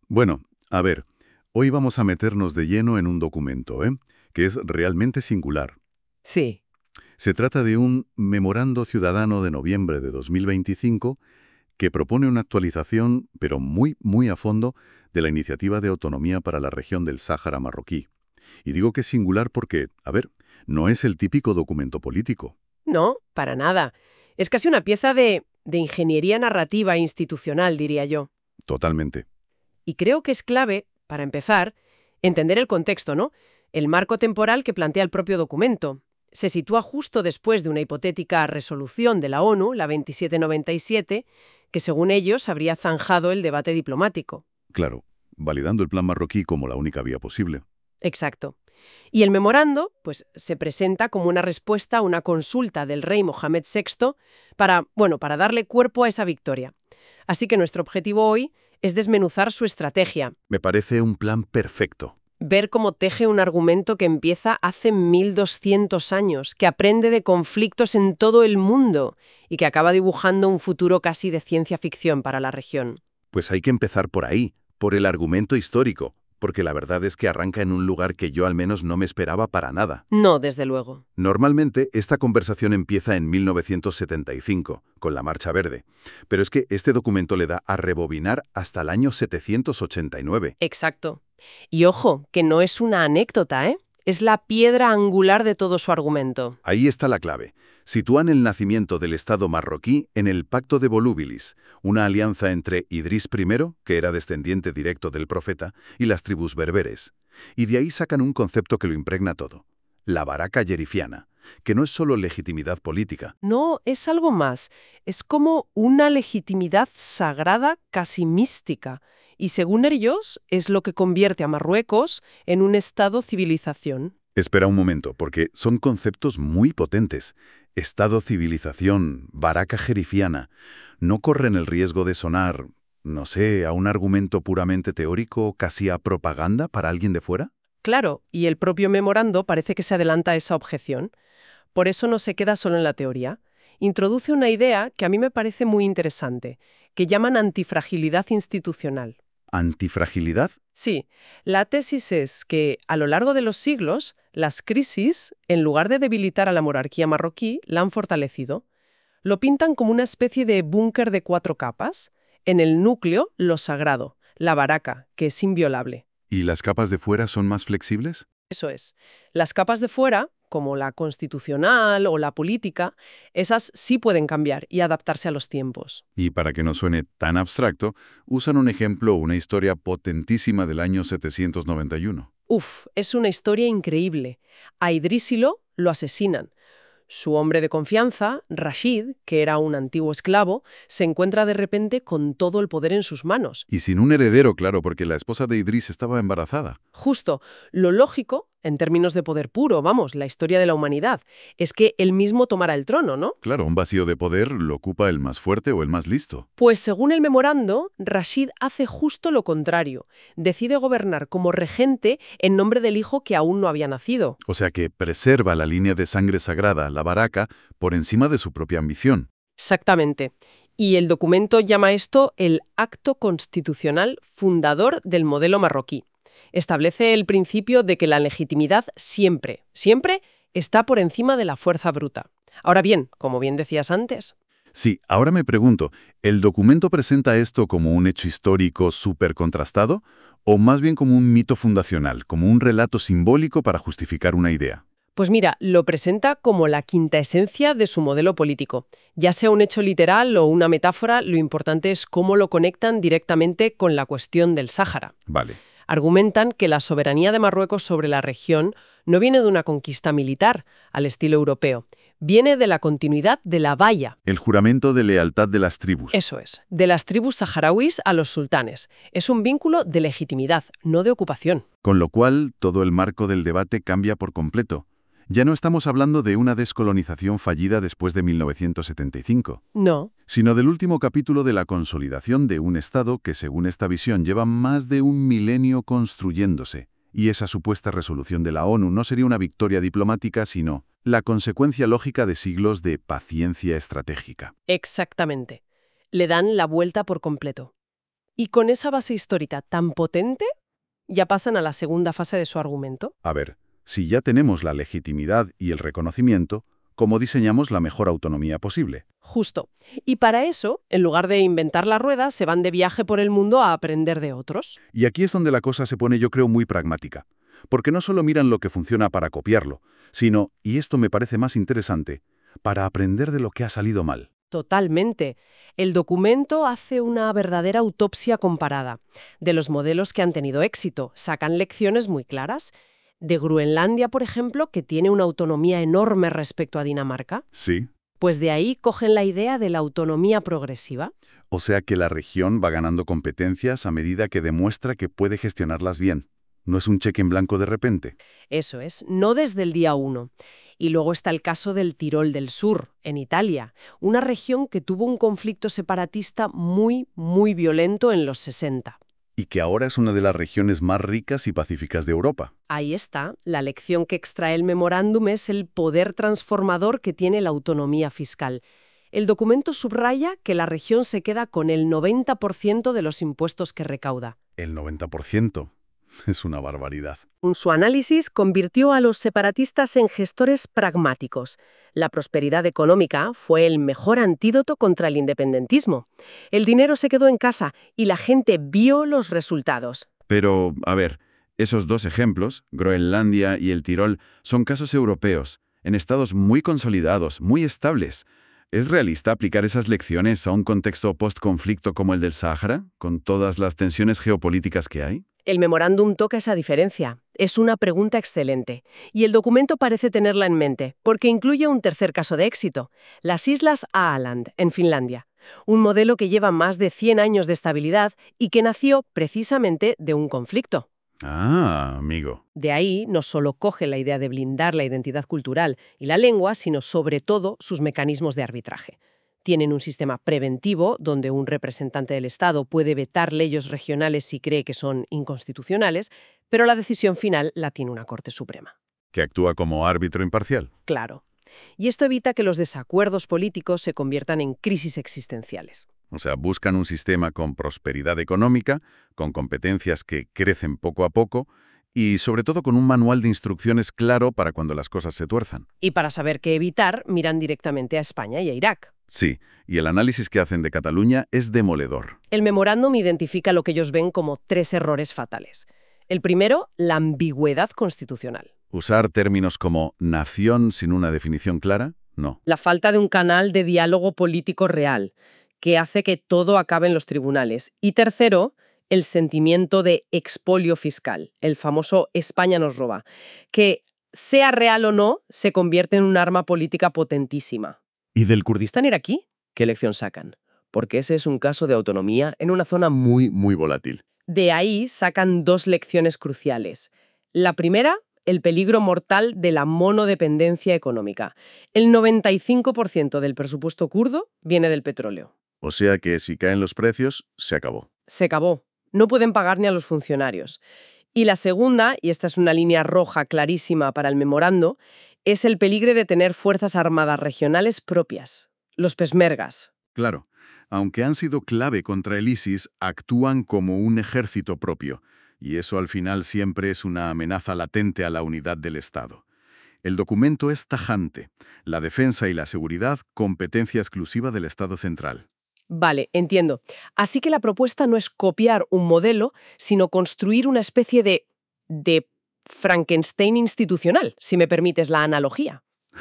Bueno, a ver, hoy vamos a meternos de lleno en un documento, que es realmente singular. Sí. Se trata de un Memorando Ciudadano de noviembre de 2025 que propone una actualización, pero muy, muy a fondo, de la Iniciativa de Autonomía para la Región del Sáhara Marroquí. Y digo que es singular porque, a ver, no es el típico documento político. No, para nada. Es casi una pieza de ingeniería narrativa e institucional, diría yo. Totalmente. Y creo que es clave, para empezar, entender el contexto, ¿no? El marco temporal que plantea el propio documento. Se sitúa justo después de una hipotética resolución de la ONU, la 2797, que según ellos habría zanjado el debate diplomático. Claro, validando el plan marroquí como la única vía posible. Exacto. Y el memorando, pues, se presenta como una respuesta a una consulta del rey Mohamed VI para darle cuerpo a esa victoria. Así que nuestro objetivo hoy es desmenuzar su estrategia, Me parece un plan perfecto. ver cómo teje un argumento que empieza hace 1200 años, que aprende de conflictos en todo el mundo y que acaba dibujando un futuro casi de ciencia ficción para la región. Pues hay que empezar por ahí, por el argumento histórico, porque la verdad es que arranca en un lugar que yo al menos no me esperaba para nada. No, desde luego. Normalmente, esta conversación empieza en 1975, con la Marcha Verde, pero es que este documento le da a rebobinar hasta el año 789. Exacto. Y ojo, que no es una anécdota, ¿eh? Es la piedra angular de todo su argumento. Ahí está la clave. Sitúan el nacimiento del Estado marroquí en el Pacto de Volúbilis, una alianza entre Idrís I, que era descendiente directo del profeta, y las tribus berberes. Y de ahí sacan un concepto que lo impregna todo: la baraca yerifiana, que no es solo legitimidad política. No, es algo más. Es como una legitimidad sagrada, casi mística. Y según ellos, es lo que convierte a Marruecos en un Estado-civilización. Espera un momento, porque son conceptos muy potentes. Estado-civilización, baraca jerifiana, ¿no corren el riesgo de sonar, no sé, a un argumento puramente teórico, casi a propaganda para alguien de fuera? Claro, y el propio memorando parece que se adelanta a esa objeción. Por eso no se queda solo en la teoría. Introduce una idea que a mí me parece muy interesante, que llaman antifragilidad institucional. ¿Antifragilidad? Sí, la tesis es que a lo largo de los siglos, las crisis, en lugar de debilitar a la monarquía marroquí, la han fortalecido. Lo pintan como una especie de búnker de 4 capas. En el núcleo, lo sagrado, la baraca, que es inviolable. ¿Y las capas de fuera son más flexibles? Eso es. Las capas de fuera, como la constitucional o la política, esas sí pueden cambiar y adaptarse a los tiempos. Y para que no suene tan abstracto, usan un ejemplo, una historia potentísima del año 791. Uf, es una historia increíble. A Idrísilo lo asesinan. Su hombre de confianza, Rashid, que era un antiguo esclavo, se encuentra de repente con todo el poder en sus manos. Y sin un heredero, claro, porque la esposa de Idrís estaba embarazada. Justo, lo lógico, en términos de poder puro, vamos, la historia de la humanidad, es que él mismo tomara el trono, ¿no? Claro, un vacío de poder lo ocupa el más fuerte o el más listo. Pues según el memorando, Rashid hace justo lo contrario. Decide gobernar como regente en nombre del hijo que aún no había nacido. O sea que preserva la línea de sangre sagrada, la baraca, por encima de su propia ambición. Exactamente. Y el documento llama esto el acto constitucional fundador del modelo marroquí. Establece el principio de que la legitimidad siempre, siempre está por encima de la fuerza bruta. Ahora bien, como bien decías antes, Sí, ahora me pregunto, ¿el documento presenta esto como un hecho histórico súper contrastado o más bien como un mito fundacional, como un relato simbólico para justificar una idea? pues mira, lo presenta como la quinta esencia de su modelo político. Ya sea un hecho literal o una metáfora, lo importante es cómo lo conectan directamente con la cuestión del Sáhara. Vale. Argumentan que la soberanía de Marruecos sobre la región no viene de una conquista militar, al estilo europeo. Viene de la continuidad de la valla. El juramento de lealtad de las tribus. Eso es, de las tribus saharauis a los sultanes. Es un vínculo de legitimidad, no de ocupación. Con lo cual, todo el marco del debate cambia por completo. Ya no estamos hablando de una descolonización fallida después de 1975, No, sino del último capítulo de la consolidación de un Estado que, según esta visión, lleva más de un milenio construyéndose. Y esa supuesta resolución de la ONU no sería una victoria diplomática, sino la consecuencia lógica de siglos de paciencia estratégica. exactamente. Le dan la vuelta por completo. Y con esa base histórica tan potente, ya pasan a la segunda fase de su argumento. A ver, si ya tenemos la legitimidad y el reconocimiento, ¿cómo diseñamos la mejor autonomía posible? Justo. Y para eso, en lugar de inventar la rueda, se van de viaje por el mundo a aprender de otros. Y aquí es donde la cosa se pone, yo creo, muy pragmática. Porque no solo miran lo que funciona para copiarlo, sino, y esto me parece más interesante, para aprender de lo que ha salido mal. Totalmente. El documento hace una verdadera autopsia comparada de los modelos que han tenido éxito. Sacan lecciones muy claras. De Groenlandia, por ejemplo, que tiene una autonomía enorme respecto a Dinamarca. Sí. Pues de ahí cogen la idea de la autonomía progresiva. O sea que la región va ganando competencias a medida que demuestra que puede gestionarlas bien. No es un cheque en blanco de repente. Eso es, no desde el día 1. Y luego está el caso del Tirol del Sur, en Italia, una región que tuvo un conflicto separatista muy, muy violento en los 60. Y que ahora es una de las regiones más ricas y pacíficas de Europa. Ahí está, la lección que extrae el memorándum es el poder transformador que tiene la autonomía fiscal. El documento subraya que la región se queda con el 90% de los impuestos que recauda. El 90%. Es una barbaridad. Su análisis convirtió a los separatistas en gestores pragmáticos. La prosperidad económica fue el mejor antídoto contra el independentismo. El dinero se quedó en casa y la gente vio los resultados. Pero, a ver, esos dos ejemplos, Groenlandia y el Tirol, son casos europeos, en estados muy consolidados, muy estables. ¿Es realista aplicar esas lecciones a un contexto post-conflicto como el del Sáhara, con todas las tensiones geopolíticas que hay? El memorándum toca esa diferencia. Es una pregunta excelente. Y el documento parece tenerla en mente, porque incluye un tercer caso de éxito, las Islas Åland, en Finlandia. Un modelo que lleva más de 100 años de estabilidad y que nació precisamente de un conflicto. Ah, amigo. De ahí no solo coge la idea de blindar la identidad cultural y la lengua, sino sobre todo sus mecanismos de arbitraje. Tienen un sistema preventivo donde un representante del Estado puede vetar leyes regionales si cree que son inconstitucionales, pero la decisión final la tiene una Corte Suprema. Que actúa como árbitro imparcial. Claro. Y esto evita que los desacuerdos políticos se conviertan en crisis existenciales. O sea, buscan un sistema con prosperidad económica, con competencias que crecen poco a poco y sobre todo con un manual de instrucciones claro para cuando las cosas se tuerzan. Y para saber qué evitar, miran directamente a España y a Irak. Sí, y el análisis que hacen de Cataluña es demoledor. El memorándum identifica lo que ellos ven como 3 errores fatales. El primero, la ambigüedad constitucional. Usar términos como nación sin una definición clara, no. La falta de un canal de diálogo político real, que hace que todo acabe en los tribunales. Y tercero, el sentimiento de expolio fiscal, el famoso España nos roba, que, sea real o no, se convierte en un arma política potentísima. ¿Y del Kurdistán iraquí? ¿Qué lección sacan? Porque ese es un caso de autonomía en una zona muy volátil. De ahí sacan 2 lecciones cruciales. La primera, el peligro mortal de la monodependencia económica. El 95% del presupuesto kurdo viene del petróleo. O sea que si caen los precios, se acabó. Se acabó. No pueden pagar ni a los funcionarios. Y la segunda, y esta es una línea roja clarísima para el memorando, es el peligro de tener fuerzas armadas regionales propias, los peshmergas. Claro, aunque han sido clave contra el ISIS, actúan como un ejército propio, y eso al final siempre es una amenaza latente a la unidad del Estado. El documento es tajante. La defensa y la seguridad, competencia exclusiva del Estado central. Vale, entiendo. Así que la propuesta no es copiar un modelo, sino construir una especie de Frankenstein institucional, si me permites la analogía.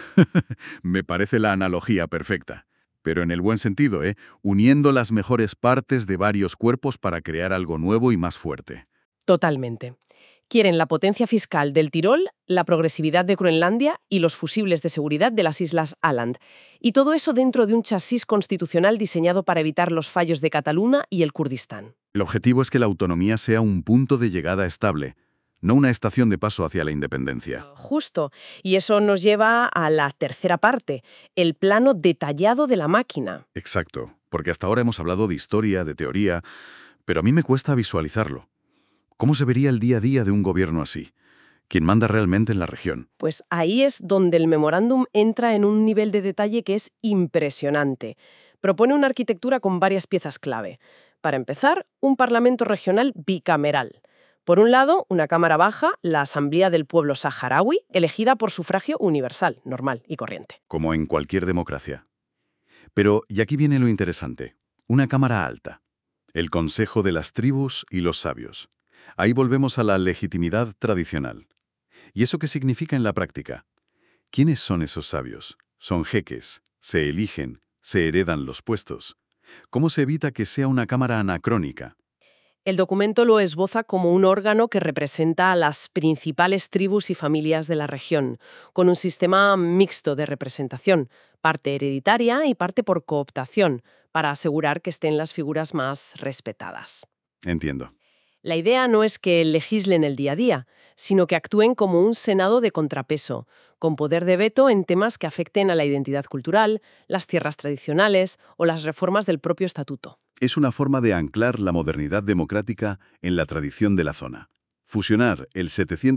Me parece la analogía perfecta. Pero en el buen sentido, uniendo las mejores partes de varios cuerpos para crear algo nuevo y más fuerte. Totalmente. Quieren la potencia fiscal del Tirol, la progresividad de Groenlandia y los fusibles de seguridad de las Islas Åland. Y todo eso dentro de un chasis constitucional diseñado para evitar los fallos de Cataluña y el Kurdistán. El objetivo es que la autonomía sea un punto de llegada estable, no una estación de paso hacia la independencia. Justo. Y eso nos lleva a la tercera parte, el plano detallado de la máquina. Exacto, porque hasta ahora hemos hablado de historia, de teoría, pero a mí me cuesta visualizarlo. ¿Cómo se vería el día a día de un gobierno así? ¿Quién manda realmente en la región? Pues ahí es donde el memorándum entra en un nivel de detalle que es impresionante. Propone una arquitectura con varias piezas clave. Para empezar, un parlamento regional bicameral. Por un lado, una cámara baja, la Asamblea del Pueblo Saharaui, elegida por sufragio universal, normal y corriente. Como en cualquier democracia. Pero, y aquí viene lo interesante, una cámara alta. El Consejo de las Tribus y los Sabios. Ahí volvemos a la legitimidad tradicional. ¿Y eso qué significa en la práctica? ¿Quiénes son esos sabios? Son jeques, se eligen, se heredan los puestos. ¿Cómo se evita que sea una cámara anacrónica? El documento lo esboza como un órgano que representa a las principales tribus y familias de la región, con un sistema mixto de representación, parte hereditaria y parte por cooptación, para asegurar que estén las figuras más respetadas. Entiendo. La idea no es que legislen el día a día, sino que actúen como un senado de contrapeso, con poder de veto en temas que afecten a la identidad cultural, las tierras tradicionales o las reformas del propio estatuto. Es una forma de anclar la modernidad democrática en la tradición de la zona. Fusionar el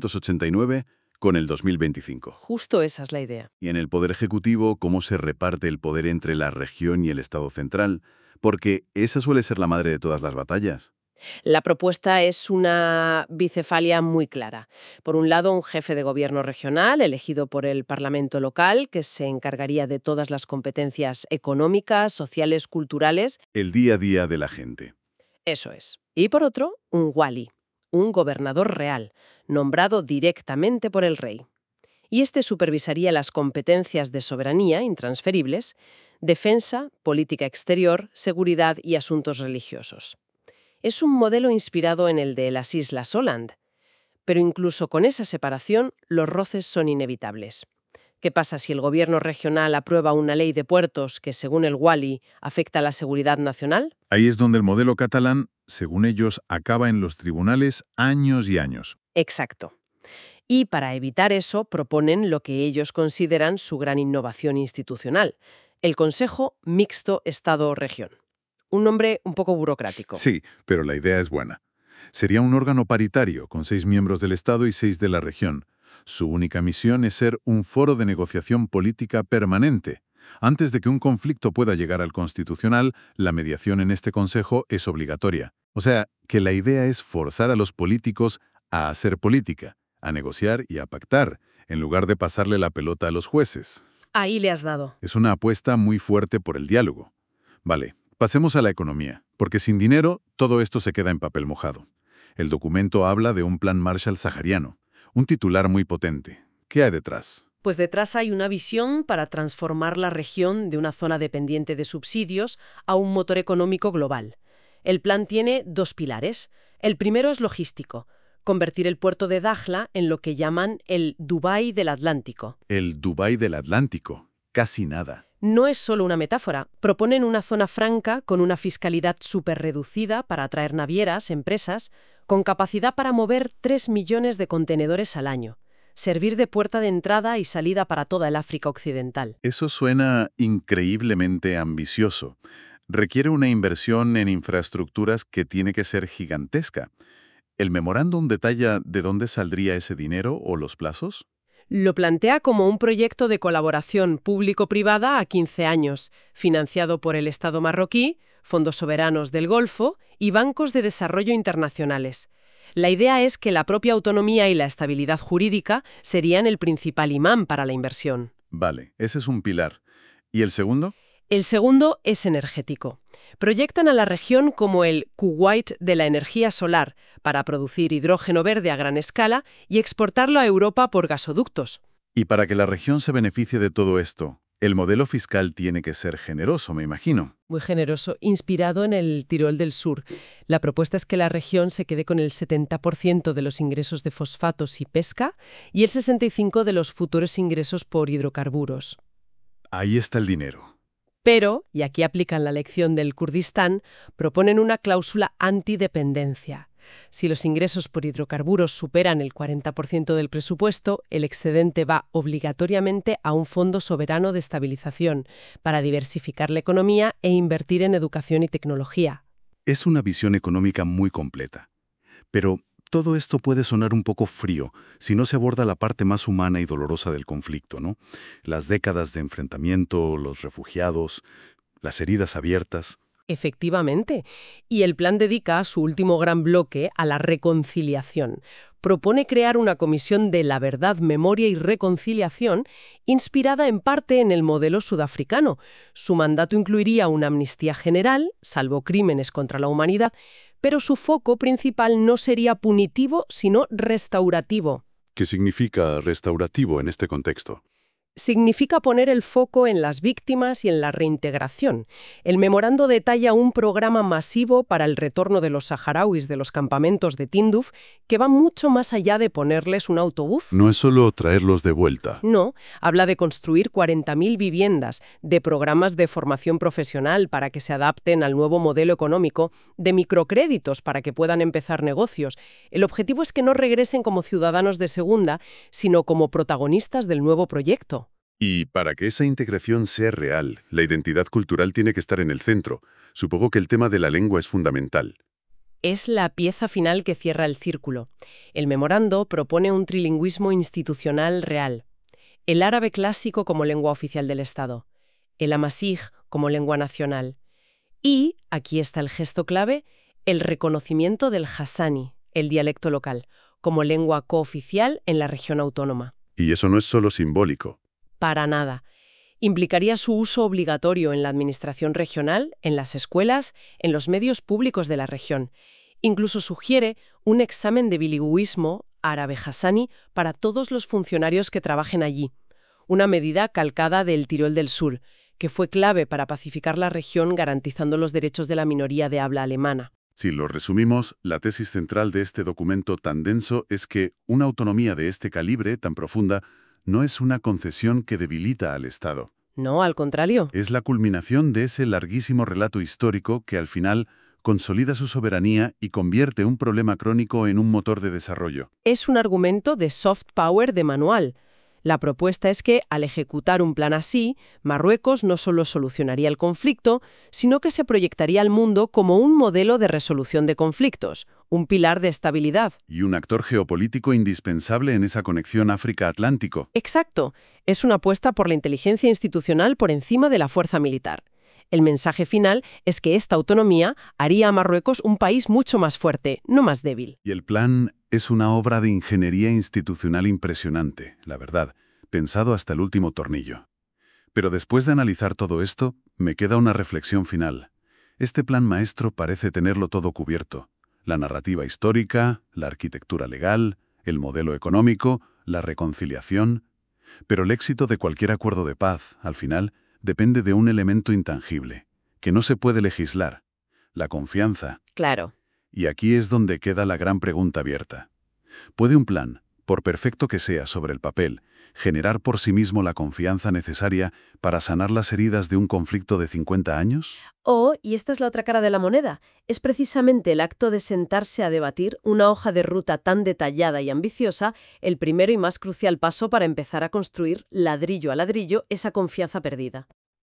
789 con el 2025. Justo esa es la idea. Y en el Poder Ejecutivo, cómo se reparte el poder entre la región y el Estado central, porque esa suele ser la madre de todas las batallas. La propuesta es una bicefalia muy clara. Por un lado, un jefe de gobierno regional elegido por el Parlamento local, que se encargaría de todas las competencias económicas, sociales, culturales. El día a día de la gente. Eso es. Y por otro, un wali, un gobernador real, nombrado directamente por el rey. Y este supervisaría las competencias de soberanía intransferibles, defensa, política exterior, seguridad y asuntos religiosos. Es un modelo inspirado en el de las Islas Åland. Pero incluso con esa separación, los roces son inevitables. ¿Qué pasa si el gobierno regional aprueba una ley de puertos que, según el wali, afecta a la seguridad nacional? Ahí es donde el modelo catalán, según ellos, acaba en los tribunales años y años. Exacto. Y para evitar eso, proponen lo que ellos consideran su gran innovación institucional, el Consejo Mixto Estado-Región. Un nombre un poco burocrático. Sí, pero la idea es buena. Sería un órgano paritario, con 6 miembros del Estado y 6 de la región. Su única misión es ser un foro de negociación política permanente. Antes de que un conflicto pueda llegar al Constitucional, la mediación en este consejo es obligatoria. O sea, que la idea es forzar a los políticos a hacer política, a negociar y a pactar, en lugar de pasarle la pelota a los jueces. Ahí le has dado. Es una apuesta muy fuerte por el diálogo. Vale. Pasemos a la economía, porque sin dinero todo esto se queda en papel mojado. El documento habla de un plan Marshall sahariano, un titular muy potente. ¿Qué hay detrás? Pues detrás hay una visión para transformar la región de una zona dependiente de subsidios a un motor económico global. El plan tiene 2 pilares. El primero es logístico, convertir el puerto de Dakhla en lo que llaman el Dubái del Atlántico. El Dubái del Atlántico. Casi nada. No es solo una metáfora. Proponen una zona franca con una fiscalidad superreducida para atraer navieras, empresas, con capacidad para mover 3 millones de contenedores al año. Servir de puerta de entrada y salida para toda el África Occidental. Eso suena increíblemente ambicioso. Requiere una inversión en infraestructuras que tiene que ser gigantesca. ¿El memorándum detalla de dónde saldría ese dinero o los plazos? Lo plantea como un proyecto de colaboración público-privada a 15 años, financiado por el Estado marroquí, fondos soberanos del Golfo y bancos de desarrollo internacionales. La idea es que la propia autonomía y la estabilidad jurídica serían el principal imán para la inversión. Vale, ese es un pilar. ¿Y el segundo? El segundo es energético. Proyectan a la región como el Kuwait de la energía solar, para producir hidrógeno verde a gran escala y exportarlo a Europa por gasoductos. Y para que la región se beneficie de todo esto, el modelo fiscal tiene que ser generoso, me imagino. Muy generoso, inspirado en el Tirol del Sur. La propuesta es que la región se quede con el 70% de los ingresos de fosfatos y pesca y el 65% de los futuros ingresos por hidrocarburos. Ahí está el dinero. Pero, y aquí aplican la lección del Kurdistán, proponen una cláusula antidependencia. Si los ingresos por hidrocarburos superan el 40% del presupuesto, el excedente va obligatoriamente a un fondo soberano de estabilización para diversificar la economía e invertir en educación y tecnología. Es una visión económica muy completa. Pero todo esto puede sonar un poco frío si no se aborda la parte más humana y dolorosa del conflicto, ¿no? Las décadas de enfrentamiento, los refugiados, las heridas abiertas. Efectivamente. Y el plan dedica su último gran bloque a la reconciliación. Propone crear una comisión de la verdad, memoria y reconciliación inspirada en parte en el modelo sudafricano. Su mandato incluiría una amnistía general, salvo crímenes contra la humanidad, pero su foco principal no sería punitivo, sino restaurativo. ¿Qué significa restaurativo en este contexto? Significa poner el foco en las víctimas y en la reintegración. El memorando detalla un programa masivo para el retorno de los saharauis de los campamentos de Tindouf que va mucho más allá de ponerles un autobús. No es solo traerlos de vuelta. No, habla de construir 40.000 viviendas, de programas de formación profesional para que se adapten al nuevo modelo económico, de microcréditos para que puedan empezar negocios. El objetivo es que no regresen como ciudadanos de segunda, sino como protagonistas del nuevo proyecto. Y para que esa integración sea real, la identidad cultural tiene que estar en el centro. Supongo que el tema de la lengua es fundamental. Es la pieza final que cierra el círculo. El memorando propone un trilingüismo institucional real. El árabe clásico como lengua oficial del Estado, el amasij como lengua nacional y, aquí está el gesto clave, el reconocimiento del hassani, el dialecto local, como lengua cooficial en la región autónoma. Y eso no es solo simbólico. Para nada. Implicaría su uso obligatorio en la administración regional, en las escuelas, en los medios públicos de la región. Incluso sugiere un examen de bilingüismo árabe-hassani para todos los funcionarios que trabajen allí. Una medida calcada del Tirol del Sur, que fue clave para pacificar la región garantizando los derechos de la minoría de habla alemana. Si lo resumimos, la tesis central de este documento tan denso es que una autonomía de este calibre, tan profunda, no es una concesión que debilita al Estado. No, al contrario. Es la culminación de ese larguísimo relato histórico que al final consolida su soberanía y convierte un problema crónico en un motor de desarrollo. Es un argumento de soft power de manual. La propuesta es que, al ejecutar un plan así, Marruecos no solo solucionaría el conflicto, sino que se proyectaría al mundo como un modelo de resolución de conflictos, un pilar de estabilidad. Y un actor geopolítico indispensable en esa conexión África-Atlántico. Exacto. Es una apuesta por la inteligencia institucional por encima de la fuerza militar. El mensaje final es que esta autonomía haría a Marruecos un país mucho más fuerte, no más débil. Y el plan es una obra de ingeniería institucional impresionante, la verdad, pensado hasta el último tornillo. Pero después de analizar todo esto, me queda una reflexión final. Este plan maestro parece tenerlo todo cubierto. La narrativa histórica, la arquitectura legal, el modelo económico, la reconciliación. Pero el éxito de cualquier acuerdo de paz, al final, depende de un elemento intangible, que no se puede legislar: la confianza. Claro. Y aquí es donde queda la gran pregunta abierta. ¿Puede un plan, por perfecto que sea sobre el papel, generar por sí mismo la confianza necesaria para sanar las heridas de un conflicto de 50 años? O, y esta es la otra cara de la moneda, es precisamente el acto de sentarse a debatir una hoja de ruta tan detallada y ambiciosa el primero y más crucial paso para empezar a construir, ladrillo a ladrillo, esa confianza perdida.